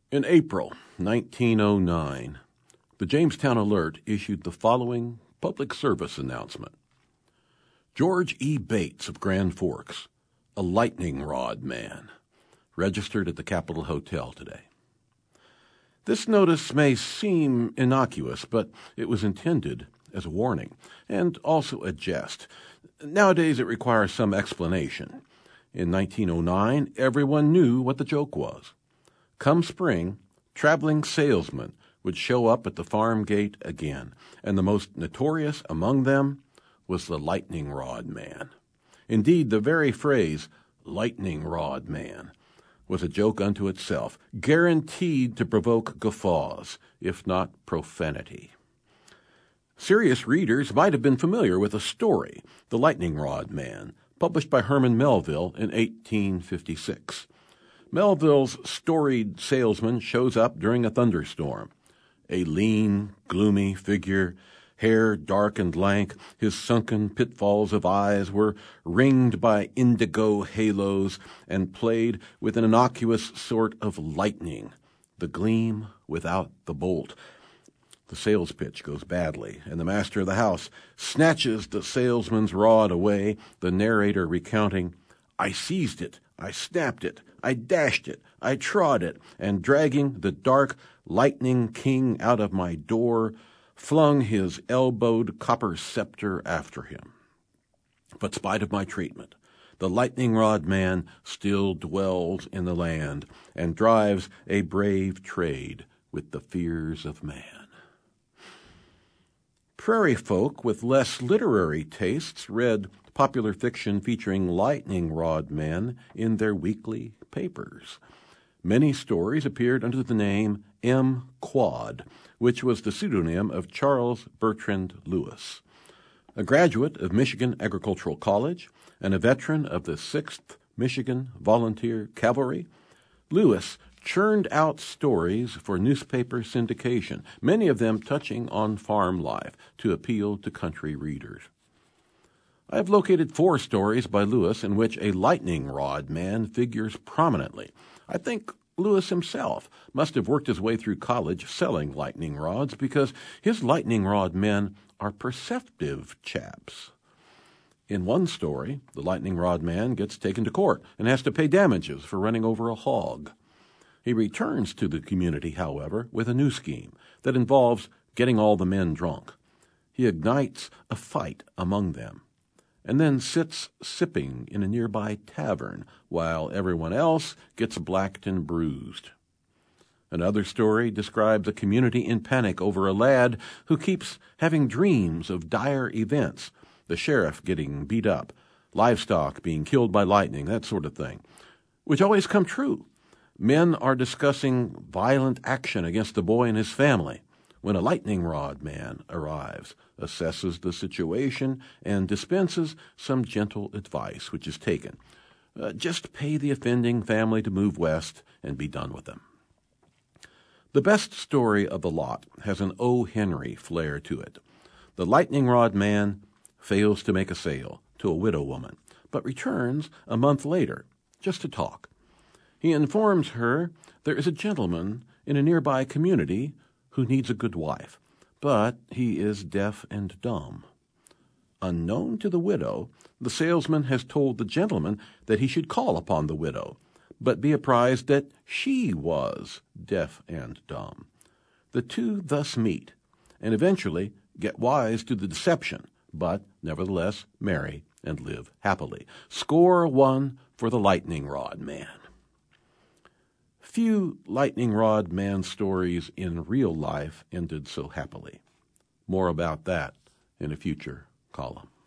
In April 1909, the Jamestown Alert issued the following public service announcement. George E. Bates of Grand Forks, a lightning rod man, registered at the Capitol Hotel today. This notice may seem innocuous, but it was intended as a warning and also a jest. Nowadays it requires some explanation. In 1909, everyone knew what the joke was. Come spring, traveling salesmen would show up at the farm gate again, and the most notorious among them was the lightning rod man. Indeed, the very phrase, lightning rod man, was a joke unto itself, guaranteed to provoke guffaws, if not profanity. Serious readers might have been familiar with a story, The Lightning Rod Man, published by Herman Melville in 1856. Melville's storied salesman shows up during a thunderstorm. A lean, gloomy figure, hair dark and lank, his sunken pitfalls of eyes were ringed by indigo halos and played with an innocuous sort of lightning, the gleam without the bolt. The sales pitch goes badly, and the master of the house snatches the salesman's rod away, the narrator recounting, "I seized it, I snapped it, I dashed it, I trod it, and dragging the dark lightning king out of my door, flung his elbowed copper scepter after him. But spite of my treatment, the lightning rod man still dwells in the land and drives a brave trade with the fears of man." Prairie folk with less literary tastes read popular fiction featuring lightning rod men in their weekly papers. Many stories appeared under the name M. Quad, which was the pseudonym of Charles Bertrand Lewis. A graduate of Michigan Agricultural College and a veteran of the 6th Michigan Volunteer Cavalry, Lewis churned out stories for newspaper syndication, many of them touching on farm life to appeal to country readers. I have located 4 stories by Lewis in which a lightning rod man figures prominently. I think Lewis himself must have worked his way through college selling lightning rods because his lightning rod men are perceptive chaps. In one story, the lightning rod man gets taken to court and has to pay damages for running over a hog. He returns to the community, however, with a new scheme that involves getting all the men drunk. He ignites a fight among them and then sits sipping in a nearby tavern while everyone else gets blacked and bruised. Another story describes a community in panic over a lad who keeps having dreams of dire events, the sheriff getting beat up, livestock being killed by lightning, that sort of thing, which always come true. Men are discussing violent action against the boy and his family when a lightning rod man arrives, assesses the situation, and dispenses some gentle advice, which is taken. Just pay the offending family to move west and be done with them. The best story of the lot has an O. Henry flair to it. The lightning rod man fails to make a sale to a widow woman, but returns a month later just to talk. He informs her there is a gentleman in a nearby community who needs a good wife, but he is deaf and dumb. Unknown to the widow, the salesman has told the gentleman that he should call upon the widow, but be apprised that she was deaf and dumb. The two thus meet, and eventually get wise to the deception, but nevertheless marry and live happily. Score 1 for the lightning rod man. Few lightning rod man stories in real life ended so happily. More about that in a future column.